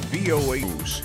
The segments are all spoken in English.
VOA News.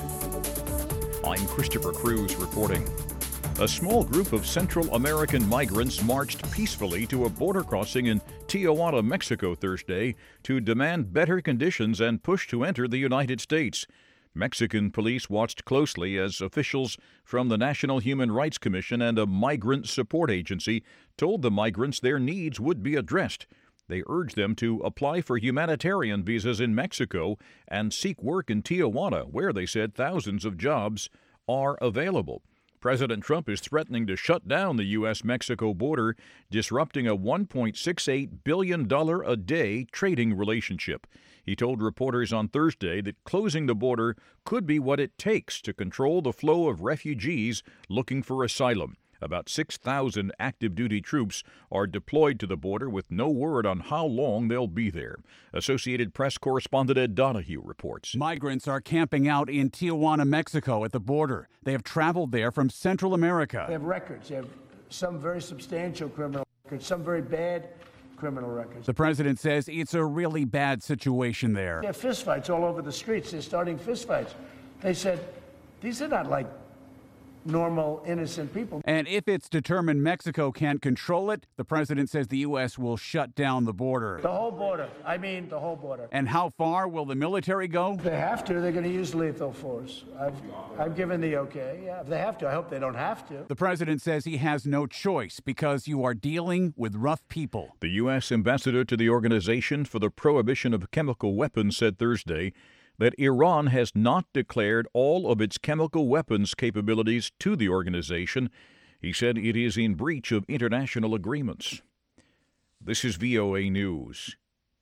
I'm Christopher Cruz reporting. A small group of Central American migrants marched peacefully to a border crossing in Tijuana, Mexico Thursday to demand better conditions and push to enter the United States. Mexican police watched closely as officials from the National Human Rights Commission and a migrant support agency told the migrants their needs would be addressed. They urged them to apply for humanitarian visas in Mexico and seek work in Tijuana, where they said thousands of jobs are available. President Trump is threatening to shut down the U.S.-Mexico border, disrupting a $1.68 billion a day trading relationship. He told reporters on Thursday that closing the border could be what it takes to control the flow of refugees looking for asylum. About 6,000 active-duty troops are deployed to the border with no word on how long they'll be there. Associated Press correspondent Ed Donahue reports. Migrants are camping out in Tijuana, Mexico at the border. They have traveled there from Central America. They have records. They have some very substantial criminal records, some very bad criminal records. The president says it's a really bad situation there. There are fistfights all over the streets. They're starting fistfights. They said, these are not like normal, innocent people. And if it's determined Mexico can't control it, the president says the U.S. will shut down the border. The whole border. I mean, the whole border. And how far will the military go? If they have to, they're going to use lethal force. I've given the okay. Yeah, if they have to. I hope they don't have to. The president says he has no choice because you are dealing with rough people. The U.S. ambassador to the Organization for the Prohibition of Chemical Weapons said Thursday that Iran has not declared all of its chemical weapons capabilities to the organization. He said it is in breach of international agreements. This is VOA News.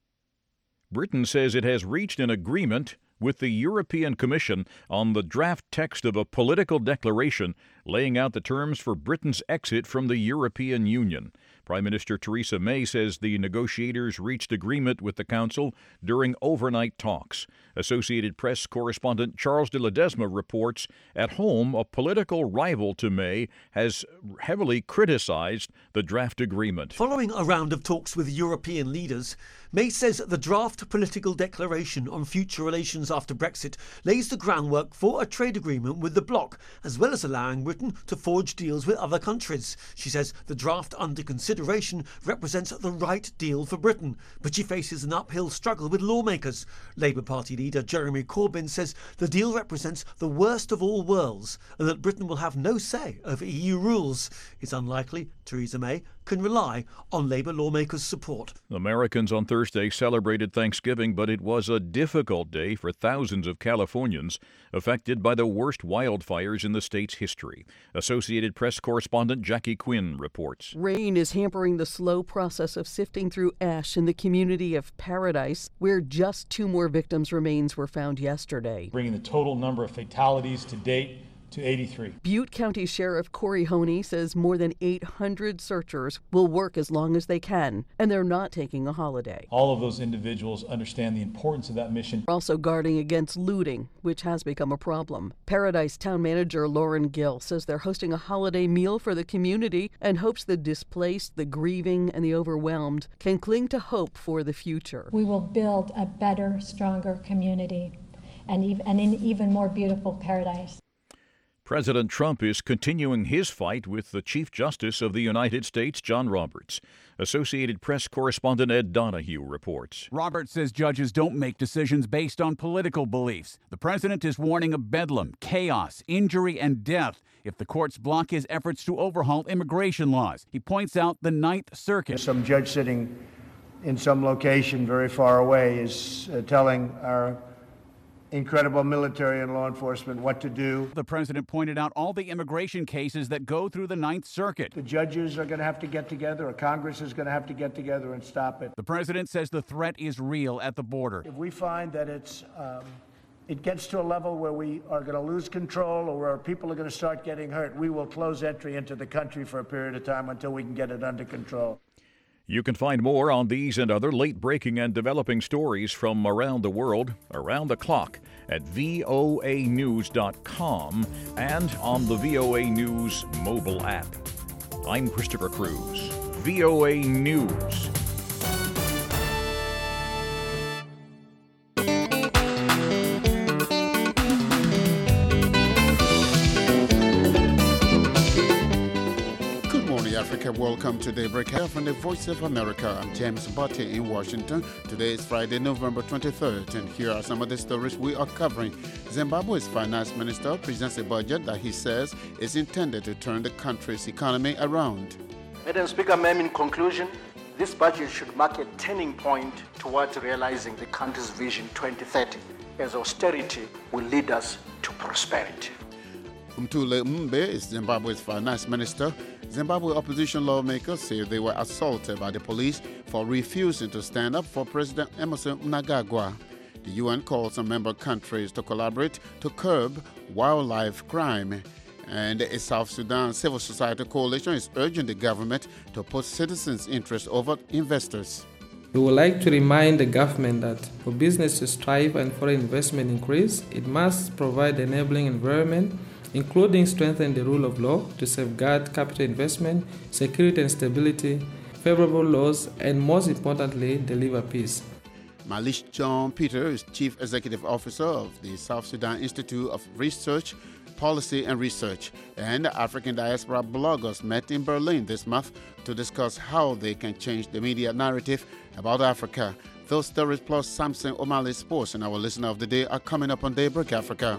Britain says it has reached an agreement with the European Commission on the draft text of a political declaration laying out the terms for Britain's exit from the European Union. Prime Minister Theresa May says the negotiators reached agreement with the Council during overnight talks. Associated Press correspondent Charles de Ledesma reports at home a political rival to May has heavily criticized the draft agreement. Following a round of talks with European leaders, May says the draft political declaration on future relations after Brexit lays the groundwork for a trade agreement with the bloc, as well as allowing Britain to forge deals with other countries. She says the draft under consideration represents the right deal for Britain, but she faces an uphill struggle with lawmakers. Labour Party leader Jeremy Corbyn says the deal represents the worst of all worlds and that Britain will have no say over EU rules. It's unlikely Theresa May can rely on Labour lawmakers' support. Americans on Thursday celebrated Thanksgiving, but it was a difficult day for thousands of Californians affected by the worst wildfires in the state's history. Associated Press correspondent Jackie Quinn reports. Rain is hampering the slow process of sifting through ash in the community of Paradise, where just 2 more victims' remains were found yesterday, bringing the total number of fatalities to date to 83. Butte County Sheriff Corey Honey says more than 800 searchers will work as long as they can, and they're not taking a holiday. All of those individuals understand the importance of that mission. Also guarding against looting, which has become a problem. Paradise Town Manager Lauren Gill says they're hosting a holiday meal for the community and hopes the displaced, the grieving, and the overwhelmed can cling to hope for the future. We will build a better, stronger community and an even more beautiful paradise. President Trump is continuing his fight with the Chief Justice of the United States, John Roberts. Associated Press correspondent Ed Donahue reports. Roberts says judges don't make decisions based on political beliefs. The president is warning of bedlam, chaos, injury, and death if the courts block his efforts to overhaul immigration laws. He points out the Ninth Circuit. Some judge sitting in some location very far away is telling our incredible military and law enforcement what to do. The president pointed out all the immigration cases that go through the Ninth Circuit. The judges are going to have to get together, or Congress is going to have to get together and stop it. The president says the threat is real at the border. If we find that it gets to a level where we are going to lose control or where people are going to start getting hurt, we will close entry into the country for a period of time until we can get it under control. You can find more on these and other late-breaking and developing stories from around the world, around the clock, at voanews.com and on the VOA News mobile app. I'm Christopher Cruz, VOA News. Daybreak. Welcome to Daybreak from the Voice of America. I'm James Botte in Washington. Today is Friday, November 23rd, and here are some of the stories we are covering. Zimbabwe's finance minister presents a budget that he says is intended to turn the country's economy around. Madam Speaker, ma'am, in conclusion, this budget should mark a turning point towards realizing the country's Vision 2030, as austerity will lead us to prosperity. Mthuli Mumbe is Zimbabwe's finance minister. Zimbabwe opposition lawmakers say they were assaulted by the police for refusing to stand up for President Emmerson Mnangagwa. The UN calls on member countries to collaborate to curb wildlife crime. And a South Sudan civil society coalition is urging the government to put citizens' interests over investors. We would like to remind the government that for business to strive and foreign investment increase, it must provide an enabling environment, including strengthen the rule of law to safeguard capital investment, security and stability, favorable laws, and most importantly, deliver peace. Malish John Peter is Chief Executive Officer of the South Sudan Institute of Research, Policy and Research, and African diaspora bloggers met in Berlin this month to discuss how they can change the media narrative about Africa. Those stories plus Samson O'Malley's sports and our listener of the day are coming up on Daybreak Africa.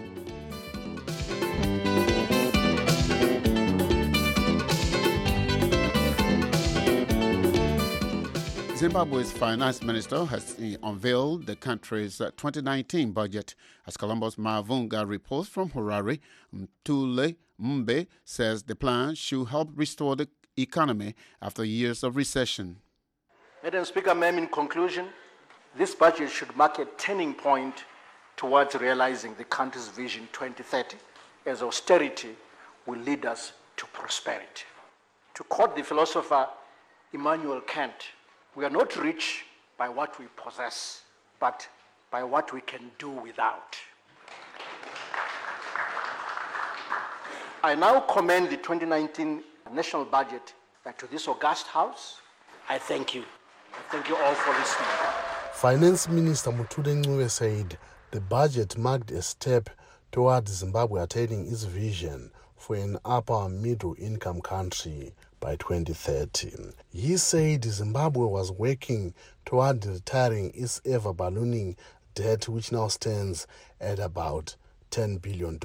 Zimbabwe's finance minister has unveiled the country's 2019 budget. As Columbus Mavunga reports from Harare, Mthuli Mumbe says the plan should help restore the economy after years of recession. Madam Speaker, ma'am, in conclusion, this budget should mark a turning point towards realizing the country's Vision 2030, as austerity will lead us to prosperity. To quote the philosopher Immanuel Kant, we are not rich by what we possess, but by what we can do without. I now commend the 2019 national budget to this august House. I thank you. I thank you all for listening. Finance Minister Mthuli Mumbe said the budget marked a step towards Zimbabwe attaining its vision for an upper middle income country by 2030. He said Zimbabwe was working toward retiring its ever-ballooning debt, which now stands at about $10 billion.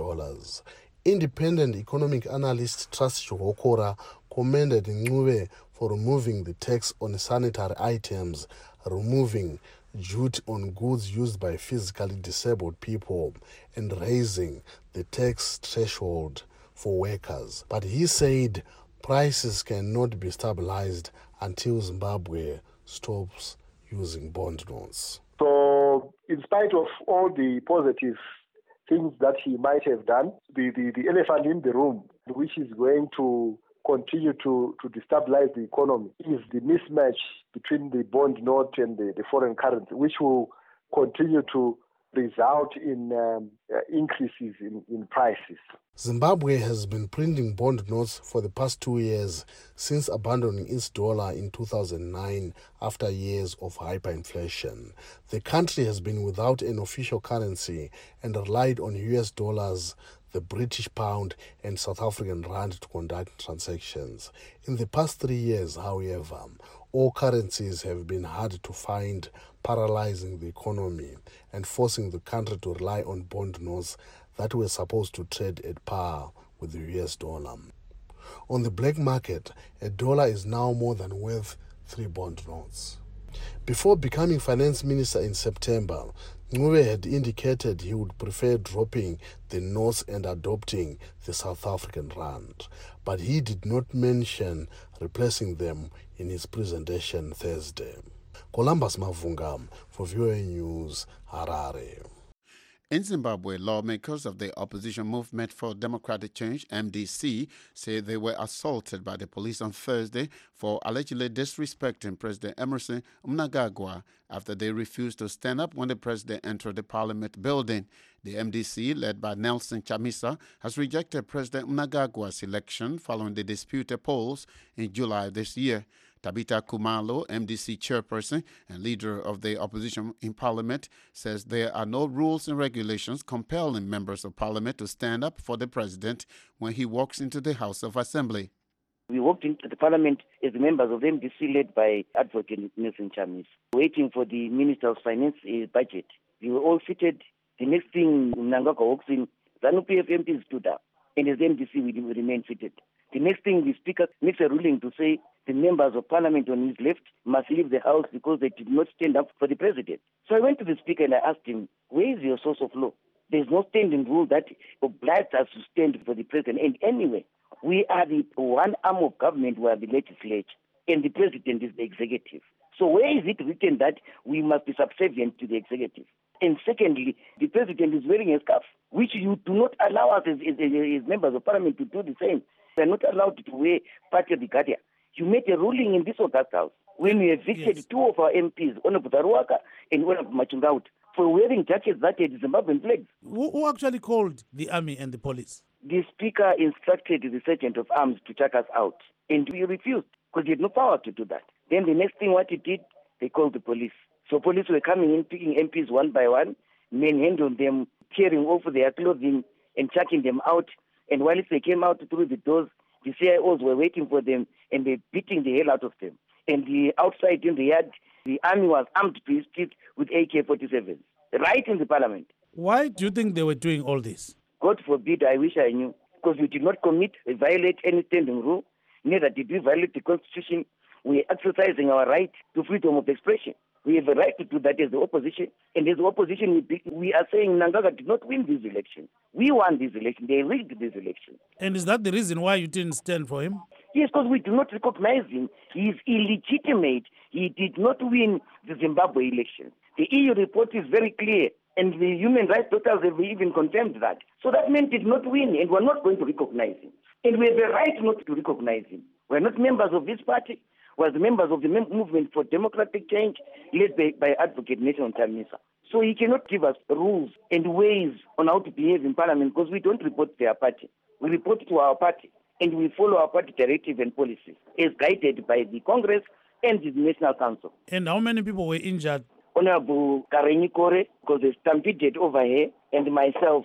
Independent economic analyst Trust Chihokora commended Mumbe for removing the tax on sanitary items, removing duty on goods used by physically disabled people, and raising the tax threshold for workers. But he said prices cannot be stabilized until Zimbabwe stops using bond notes. So, in spite of all the positive things that he might have done, the elephant in the room, which is going to continue to destabilize the economy, is the mismatch between the bond note and the foreign currency, which will continue to result in increases in prices. Zimbabwe has been printing bond notes for the past 2 years since abandoning its dollar in 2009 after years of hyperinflation. The country has been without an official currency and relied on US dollars, the British pound and South African rand to conduct transactions. In the past 3 years, however, all currencies have been hard to find, paralyzing the economy and forcing the country to rely on bond notes that were supposed to trade at par with the US dollar. On the black market, a dollar is now more than worth 3 bond notes. Before becoming finance minister in September, Mumbe had indicated he would prefer dropping the notes and adopting the South African rand, but he did not mention replacing them in his presentation Thursday. Columbus Mavunga for VOA News, Harare. In Zimbabwe, lawmakers of the Opposition Movement for Democratic Change, MDC, say they were assaulted by the police on Thursday for allegedly disrespecting President Emmerson Mnangagwa after they refused to stand up when the president entered the parliament building. The MDC, led by Nelson Chamisa, has rejected President Mnangagwa's election following the disputed polls in July this year. Tabita Kumalo, MDC chairperson and leader of the opposition in parliament, says there are no rules and regulations compelling members of parliament to stand up for the president when he walks into the House of Assembly. We walked into the parliament as members of the MDC led by Advocate Nelson Chamisa, waiting for the Minister of Finance budget. We were all seated. The next thing, Mnangagwa walks in, ZANU-PF MPs stood up, and as MDC we remain seated. The next thing, the Speaker makes a ruling to say the members of Parliament on his left must leave the House because they did not stand up for the President. So I went to the Speaker and I asked him, where is your source of law? There's no standing rule that obliges us to stand for the President. And anyway, we are the one arm of government, we are the legislature, and the President is the executive. So where is it written that we must be subservient to the executive? And secondly, the President is wearing a scarf, which you do not allow us as members of Parliament to do the same. We are not allowed to wear party regalia. You made a ruling in this August House when we evicted two of our MPs, Honorable Taruaka and Honorable Machungaut, for wearing jackets that had Zimbabwean flags. Who actually called the army and the police? The Speaker instructed the Sergeant of Arms to check us out, and we refused because he had no power to do that. Then the next thing what he did, they called the police. So police were coming in, picking MPs one by one, manhandling them, tearing off their clothing and chucking them out. And while they came out through the doors, the CIOs were waiting for them and they beating the hell out of them. And outside in the yard, the army was armed to his teeth with AK-47s, right in the parliament. Why do you think they were doing all this? God forbid, I wish I knew. Because we did not violate any standing rule, neither did we violate the Constitution. We are exercising our right to freedom of expression. We have a right to do that as the opposition. And as the opposition, we are saying Mnangagwa did not win this election. We won this election. They rigged this election. And is that the reason why you didn't stand for him? Yes, because we do not recognize him. He is illegitimate. He did not win the Zimbabwe election. The EU report is very clear. And the human rights doctors have even confirmed that. So that man did not win, and we're not going to recognize him. And we have a right not to recognize him. We're not members of this party. We're the members of the Movement for Democratic Change, led by Advocate Nelson Chamisa. So he cannot give us rules and ways on how to behave in Parliament because we don't report to their party. We report to our party, and we follow our party directive and policies as guided by the Congress and the National Council. And how many people were injured? Honorable Karenyi Kore, because they stampeded over here, and myself.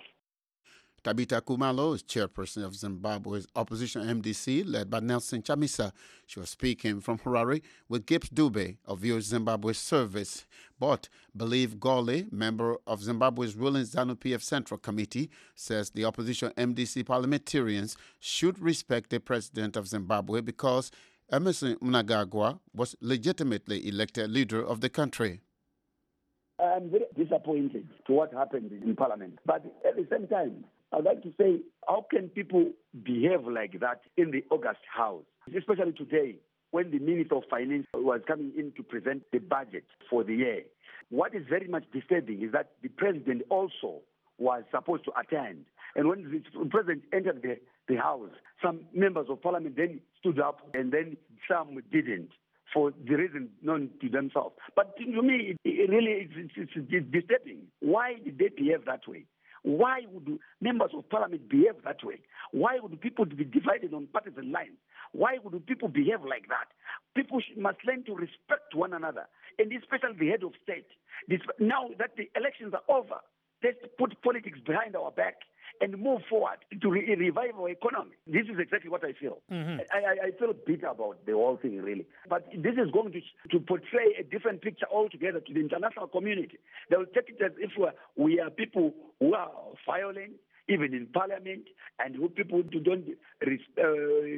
Tabitha Kumalo is chairperson of Zimbabwe's opposition MDC, led by Nelson Chamisa. She was speaking from Harare with Gibbs Dube of VOA Zimbabwe Service. But Believe Gole, member of Zimbabwe's ruling ZANU-PF Central Committee, says the opposition MDC parliamentarians should respect the president of Zimbabwe because Emmerson Mnangagwa was legitimately elected leader of the country. I'm very disappointed to what happened in Parliament. But at the same time, I'd like to say, how can people behave like that in the August House? Especially today, when the Minister of Finance was coming in to present the budget for the year. What is very much disturbing is that the President also was supposed to attend. And when the President entered the House, some members of Parliament then stood up and then some didn't, for the reason known to themselves. But to me, it really it's disturbing. Why did they behave that way? Why would members of Parliament behave that way? Why would people be divided on partisan lines? Why would people behave like that? People must learn to respect one another, and especially the head of state. Now that the elections are over, let's put politics behind our back and move forward to revive our economy. This is exactly what I feel. Mm-hmm. I feel bitter about the whole thing, really. But this is going to portray a different picture altogether to the international community. They will take it as if we are people who are violent, even in Parliament, and who people who don't respect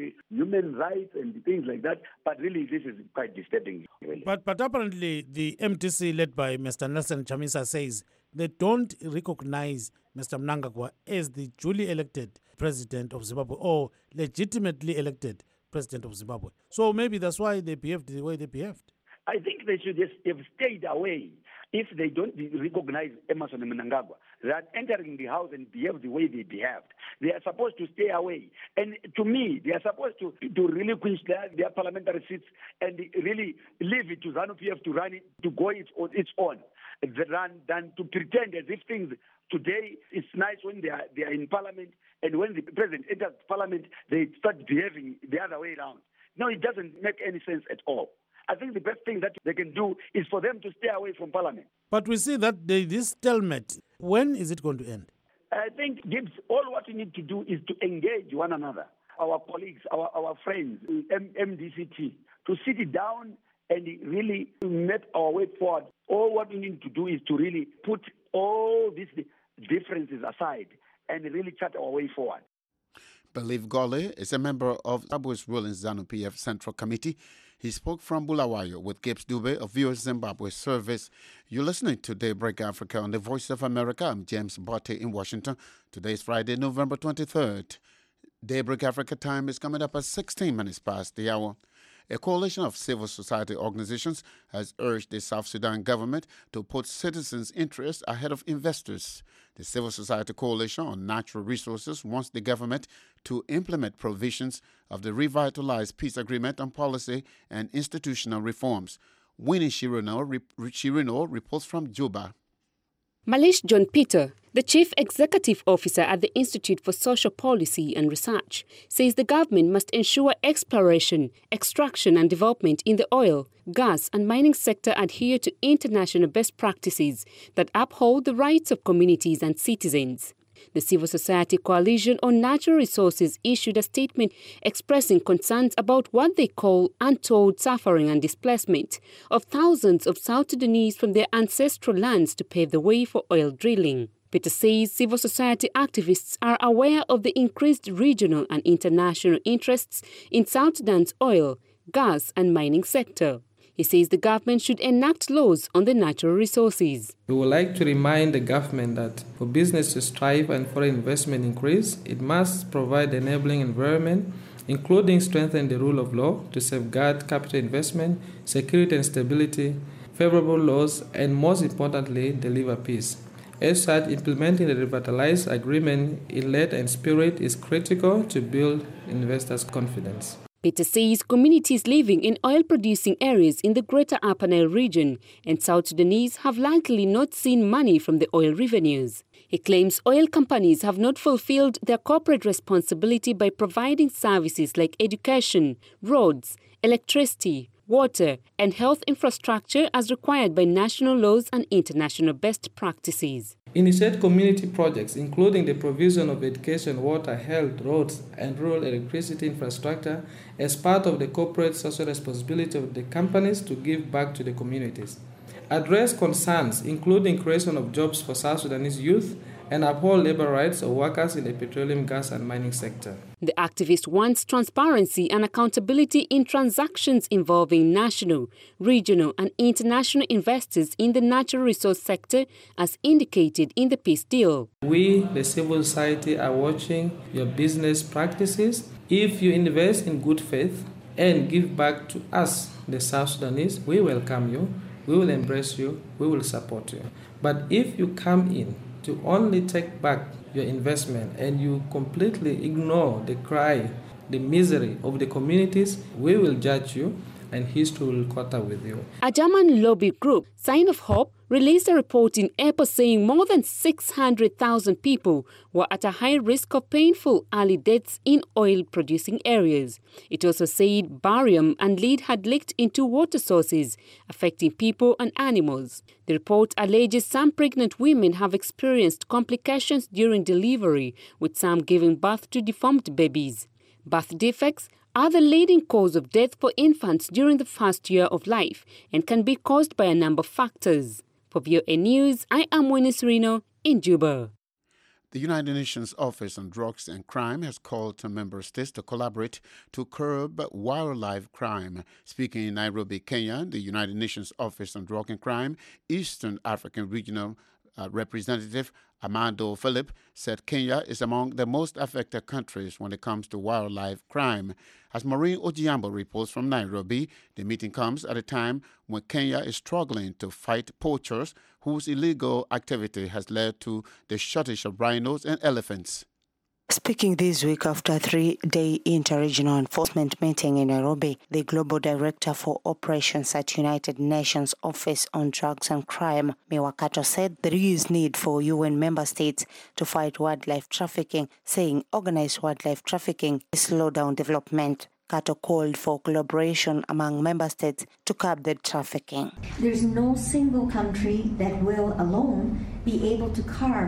human rights and things like that. But really, this is quite disturbing. Really. But apparently, the MDC led by Mr. Nelson Chamisa says they don't recognize Mr. Mnangagwa as the duly elected president of Zimbabwe or legitimately elected president of Zimbabwe. So maybe that's why they behaved the way they behaved. I think they should just have stayed away if they don't recognize Emmerson Mnangagwa. They are entering the house and behave the way they behaved. They are supposed to stay away. And to me, they are supposed to relinquish their parliamentary seats and really leave it to ZANU-PF to run it, to go its own, than to pretend as if things today it's nice when they are in Parliament, and when the president enters Parliament, they start behaving the other way around. No, it doesn't make any sense at all. I think the best thing that they can do is for them to stay away from Parliament. But we see that this stalemate, when is it going to end? I think, Gibbs, all what we need to do is to engage one another. our colleagues, our friends, MDCT, to sit down and really map our way forward. All what we need to do is to really put all these differences aside and really chart our way forward. Believe Gole is a member of Zimbabwe's ruling ZANU-PF Central Committee. He spoke from Bulawayo with Gibbs Dube of VOA Zimbabwe Service. You're listening to Daybreak Africa on the Voice of America. I'm James Botte in Washington. Today is Friday, November 23rd. Daybreak Africa time is coming up at 16 minutes past the hour. A coalition of civil society organizations has urged the South Sudan government to put citizens' interests ahead of investors. The Civil Society Coalition on Natural Resources wants the government to implement provisions of the revitalized peace agreement on policy and institutional reforms. Winnie Shirino reports from Juba. Malish John Peter, the Chief Executive Officer at the Institute for Social Policy and Research, says the government must ensure exploration, extraction and development in the oil, gas and mining sector adhere to international best practices that uphold the rights of communities and citizens. The Civil Society Coalition on Natural Resources issued a statement expressing concerns about what they call untold suffering and displacement of thousands of South Sudanese from their ancestral lands to pave the way for oil drilling. Peter says civil society activists are aware of the increased regional and international interests in South Sudan's oil, gas and mining sector. He says the government should enact laws on the natural resources. We would like to remind the government that for business to thrive and foreign investment increase, it must provide an enabling environment, including strengthen the rule of law to safeguard capital investment, security and stability, favorable laws, and most importantly, deliver peace. As such, implementing the revitalized agreement in letter and spirit is critical to build investors' confidence. Peter says communities living in oil-producing areas in the Greater Upper Nile region and South Sudanese have likely not seen money from the oil revenues. He claims oil companies have not fulfilled their corporate responsibility by providing services like education, roads, electricity, water, and health infrastructure as required by national laws and international best practices. Initiate community projects, including the provision of education, water, health, roads, and rural electricity infrastructure as part of the corporate social responsibility of the companies to give back to the communities. Address concerns, including creation of jobs for South Sudanese youth, and uphold labor rights of workers in the petroleum, gas, and mining sector. The activist wants transparency and accountability in transactions involving national, regional, and international investors in the natural resource sector, as indicated in the peace deal. We, the civil society, are watching your business practices. If you invest in good faith and give back to us, the South Sudanese, we welcome you, we will embrace you, we will support you. But if you come in to only take back your investment and you completely ignore the cry, the misery of the communities, we will judge you and history will caught up with you. A German lobby group, Sign of Hope, released a report in April saying more than 600,000 people were at a high risk of painful early deaths in oil-producing areas. It also said barium and lead had leaked into water sources, affecting people and animals. The report alleges some pregnant women have experienced complications during delivery, with some giving birth to deformed babies. Birth defects are the leading cause of death for infants during the first year of life and can be caused by a number of factors. For VOA News, I am Winnie Shirino in Juba. The United Nations Office on Drugs and Crime has called on member states to collaborate to curb wildlife crime. Speaking in Nairobi, Kenya, the United Nations Office on Drugs and Crime, Eastern African Regional Representative Amando Philip said Kenya is among the most affected countries when it comes to wildlife crime. As Maureen Ojiambo reports from Nairobi, the meeting comes at a time when Kenya is struggling to fight poachers whose illegal activity has led to the shortage of rhinos and elephants. Speaking this week after a 3-day inter-regional enforcement meeting in Nairobi, the Global Director for Operations at United Nations Office on Drugs and Crime, Miwakato, said there is need for UN member states to fight wildlife trafficking, saying organized wildlife trafficking slows down development. Kato called for collaboration among member states to curb the trafficking. There's no single country that will alone be able to curb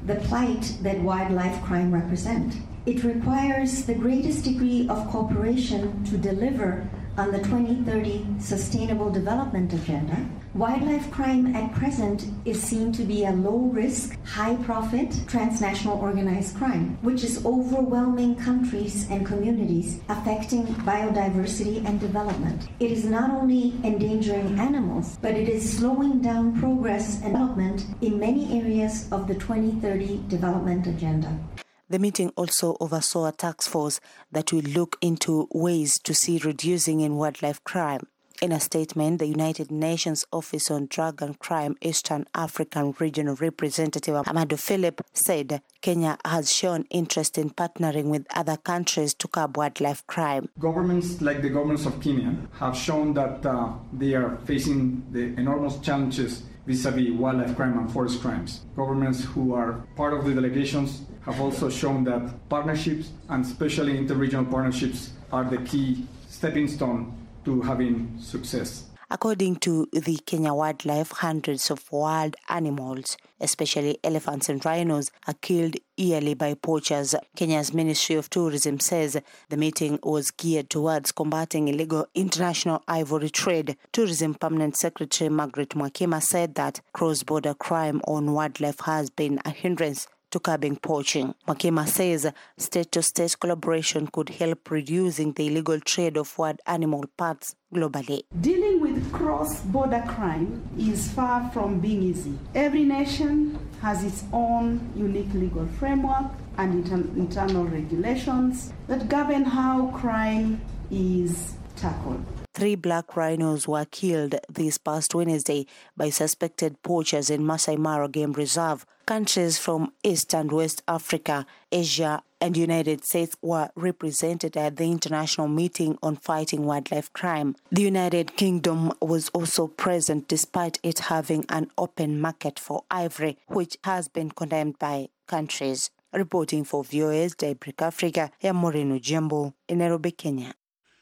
the plight that wildlife crime represent. It requires the greatest degree of cooperation to deliver on the 2030 Sustainable Development Agenda. Wildlife crime at present is seen to be a low-risk, high-profit, transnational organized crime, which is overwhelming countries and communities, affecting biodiversity and development. It is not only endangering animals, but it is slowing down progress and development in many areas of the 2030 Development Agenda. The meeting also oversaw a task force that will look into ways to see reducing in wildlife crime. In a statement, the United Nations Office on Drug and Crime Eastern African Regional Representative Amadou Philip said Kenya has shown interest in partnering with other countries to curb wildlife crime. Governments like the governments of Kenya have shown that they are facing the enormous challenges vis-a-vis wildlife crime and forest crimes. Governments who are part of the delegations have also shown that partnerships, and especially interregional partnerships, are the key stepping stone to having success. According to the Kenya Wildlife, hundreds of wild animals, especially elephants and rhinos, are killed yearly by poachers. Kenya's Ministry of Tourism says the meeting was geared towards combating illegal international ivory trade. Tourism Permanent Secretary Margaret Mwakima said that cross-border crime on wildlife has been a hindrance to curbing poaching. Mwakima says state-to-state collaboration could help reducing the illegal trade of wild animal parts globally. Dealing with cross-border crime is far from being easy. Every nation has its own unique legal framework and internal regulations that govern how crime is tackled. 3 black rhinos were killed this past Wednesday by suspected poachers in Masai Mara Game Reserve. Countries from East and West Africa, Asia, and United States were represented at the international meeting on fighting wildlife crime. The United Kingdom was also present despite it having an open market for ivory, which has been condemned by countries. Reporting for VOA's Daybreak Africa, Moreno Jembo in Nairobi, Kenya.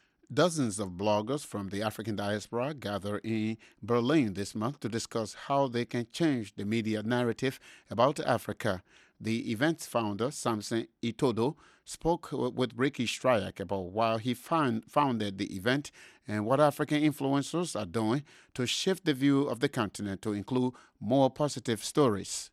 Dozens of bloggers from the African diaspora gather in Berlin this month to discuss how they can change the media narrative about Africa. The event's founder, Samson Itodo, spoke with Ricky Stryak about why he founded the event and what African influencers are doing to shift the view of the continent to include more positive stories.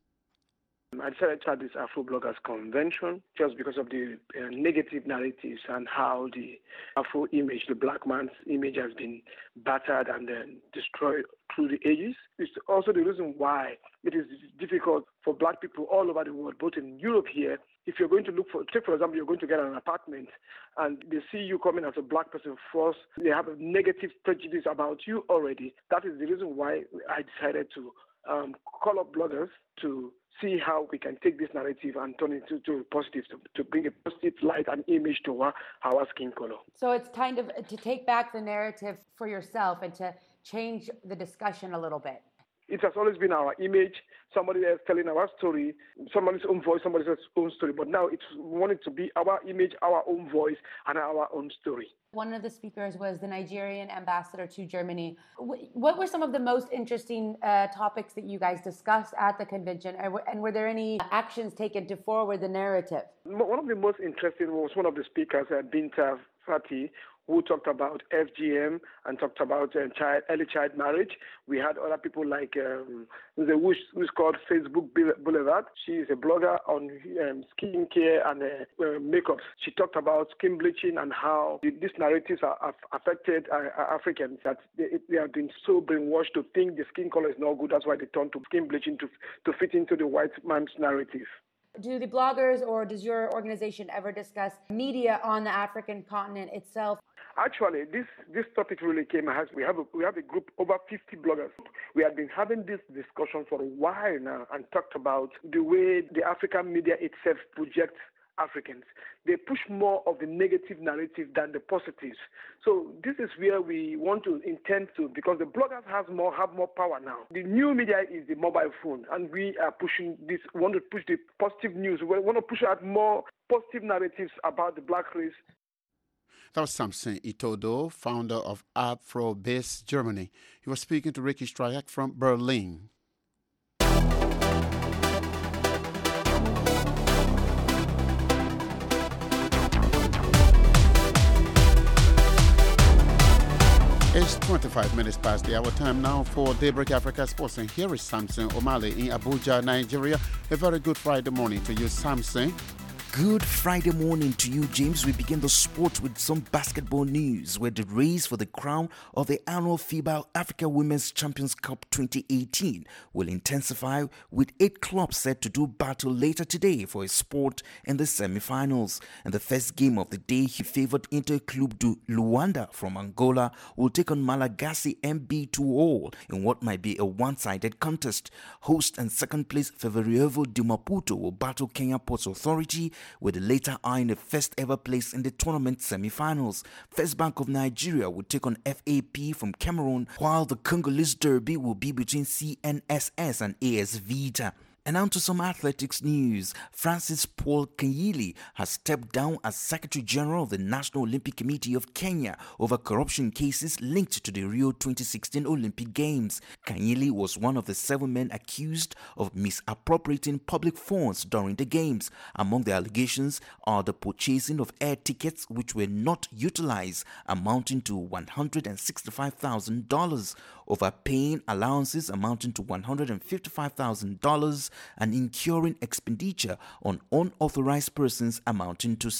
I decided to start this Afro Bloggers Convention just because of the negative narratives and how the Afro image, the black man's image, has been battered and destroyed through the ages. It's also the reason why it is difficult for black people all over the world, both in Europe here. If you're going to look for, take for example, you're going to get an apartment and they see you coming as a black person first, they have a negative prejudice about you already. That is the reason why I decided to call up bloggers to see how we can take this narrative and turn it into positive, to bring a positive light and image to our skin color. So it's kind of to take back the narrative for yourself and to change the discussion a little bit. It has always been our image, somebody else telling our story, somebody's own voice, somebody's own story. But now we want it to be our image, our own voice, and our own story. One of the speakers was the Nigerian ambassador to Germany. What were some of the most interesting topics that you guys discussed at the convention? And were there any actions taken to forward the narrative? One of the most interesting was one of the speakers, Binta Fati, who talked about FGM and talked about early child marriage. We had other people like who's called Facebook Boulevard. She is a blogger on skin care and makeup. She talked about skin bleaching and how these narratives are affected Africans, that they have been so brainwashed to think the skin color is not good. That's why they turn to skin bleaching to fit into the white man's narrative. Do the bloggers or does your organization ever discuss media on the African continent itself? Actually, this topic really came as we have a group over 50 bloggers. We have been having this discussion for a while now and talked about the way the African media itself projects Africans. They push more of the negative narrative than the positives. So this is where we want to intend to, because the bloggers have more power now. The new media is the mobile phone, and we are pushing this. We want to push the positive news. We want to push out more positive narratives about the black race. That was Samson Itodo, founder of Afro-Base Germany. He was speaking to Ricky Stryak from Berlin. 25 minutes past the hour. Time now for Daybreak Africa Sports. And here is Samson Omale in Abuja, Nigeria. A very good Friday morning to you, Samson. Good Friday morning to you, James. We begin the sport with some basketball news, where the race for the crown of the annual FIBA Africa Women's Champions Cup 2018 will intensify, with 8 clubs set to do battle later today for a spot in the semi-finals. And the first game of the day, favored Inter Club du Luanda from Angola will take on Malagasy MB2 All in what might be a one-sided contest. Host and second place Feverevo de Maputo will battle Kenya Ports Authority, with the latter eyeing a first ever place in the tournament semi-finals. First Bank of Nigeria will take on FAP from Cameroon, while the Congolese derby will be between CNSS and AS Vita. And on to some athletics news. Francis Paul Kenyili has stepped down as Secretary General of the National Olympic Committee of Kenya over corruption cases linked to the Rio 2016 Olympic Games. Kenyili was one of the 7 men accused of misappropriating public funds during the Games. Among the allegations are the purchasing of air tickets which were not utilized, amounting to $165,000, overpaying allowances amounting to $155,000, and incurring expenditure on unauthorized persons amounting to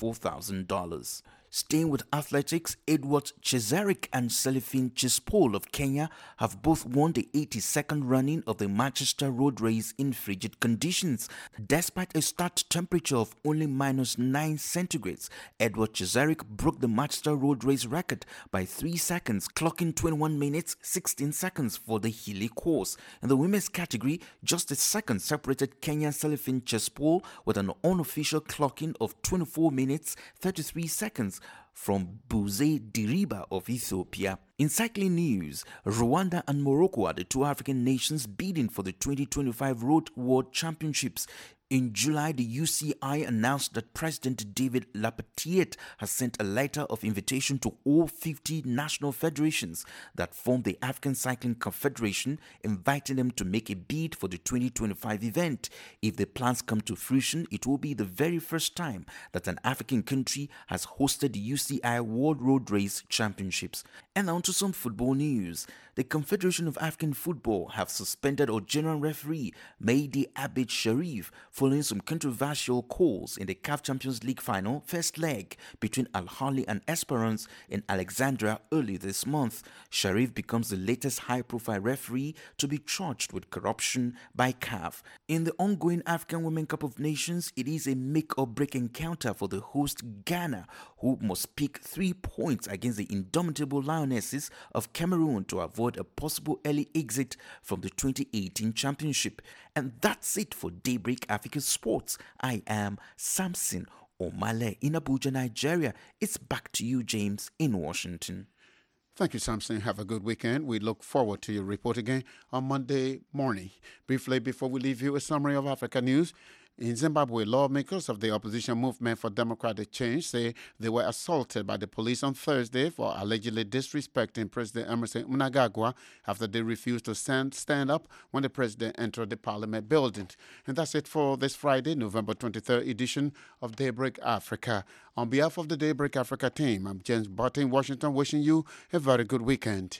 $64,000. Staying with athletics, Edward Chesarik and Celestine Chispol of Kenya have both won the 82nd running of the Manchester Road Race in frigid conditions. Despite a start temperature of only -9 centigrades, Edward Chesarik broke the Manchester Road Race record by 3 seconds, clocking 21 minutes 16 seconds for the hilly course. In the women's category, just a second separated Kenya's Celestine Chispol with an unofficial clocking of 24 minutes 33 seconds from Buze Diriba of Ethiopia. In cycling news, Rwanda and Morocco are the 2 African nations bidding for the 2025 Road World Championships. In July, the UCI announced that President David Lapatiet has sent a letter of invitation to all 50 national federations that form the African Cycling Confederation, inviting them to make a bid for the 2025 event. If the plans come to fruition, it will be the very first time that an African country has hosted the UCI World Road Race Championships. And on to some football news. The Confederation of African Football have suspended our general referee, Mehdi Abid Sharif, following some controversial calls in the CAF Champions League final first leg between Al Ahly and Esperance in Alexandria early this month. Sharif becomes the latest high-profile referee to be charged with corruption by CAF. In the ongoing African Women Cup of Nations, it is a make-or-break encounter for the host Ghana, who must pick 3 points against the indomitable Lionesses of Cameroon to avoid a possible early exit from the 2018 championship. And that's it for Daybreak Africa Sports. I am Samson Omale in Abuja, Nigeria. It's back to you, James, in Washington. Thank you, Samson. Have a good weekend. We look forward to your report again on Monday morning. Briefly, before we leave you, a summary of Africa news. In Zimbabwe, lawmakers of the opposition movement for democratic change say they were assaulted by the police on Thursday for allegedly disrespecting President Emmerson Mnangagwa after they refused to stand up when the president entered the parliament building. And that's it for this Friday, November 23rd edition of Daybreak Africa. On behalf of the Daybreak Africa team, I'm James Barton in Washington, wishing you a very good weekend.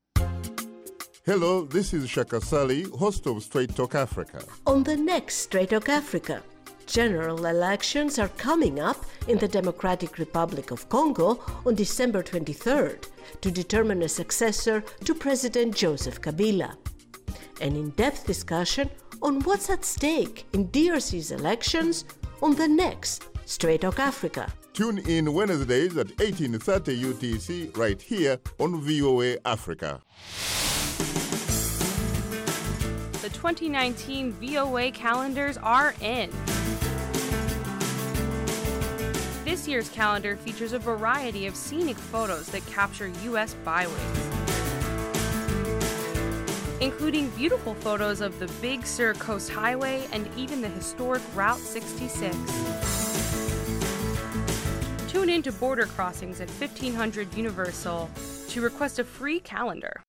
Hello, this is Shaka Sali, host of Straight Talk Africa. On the next Straight Talk Africa, general elections are coming up in the Democratic Republic of Congo on December 23rd to determine a successor to President Joseph Kabila. An in-depth discussion on what's at stake in DRC's elections on the next Straight Talk Africa. Tune in Wednesdays at 18:30 UTC right here on VOA Africa. The 2019 VOA calendars are in. This year's calendar features a variety of scenic photos that capture U.S. byways, including beautiful photos of the Big Sur Coast Highway and even the historic Route 66. Tune in to Border Crossings at 1500 Universal to request a free calendar.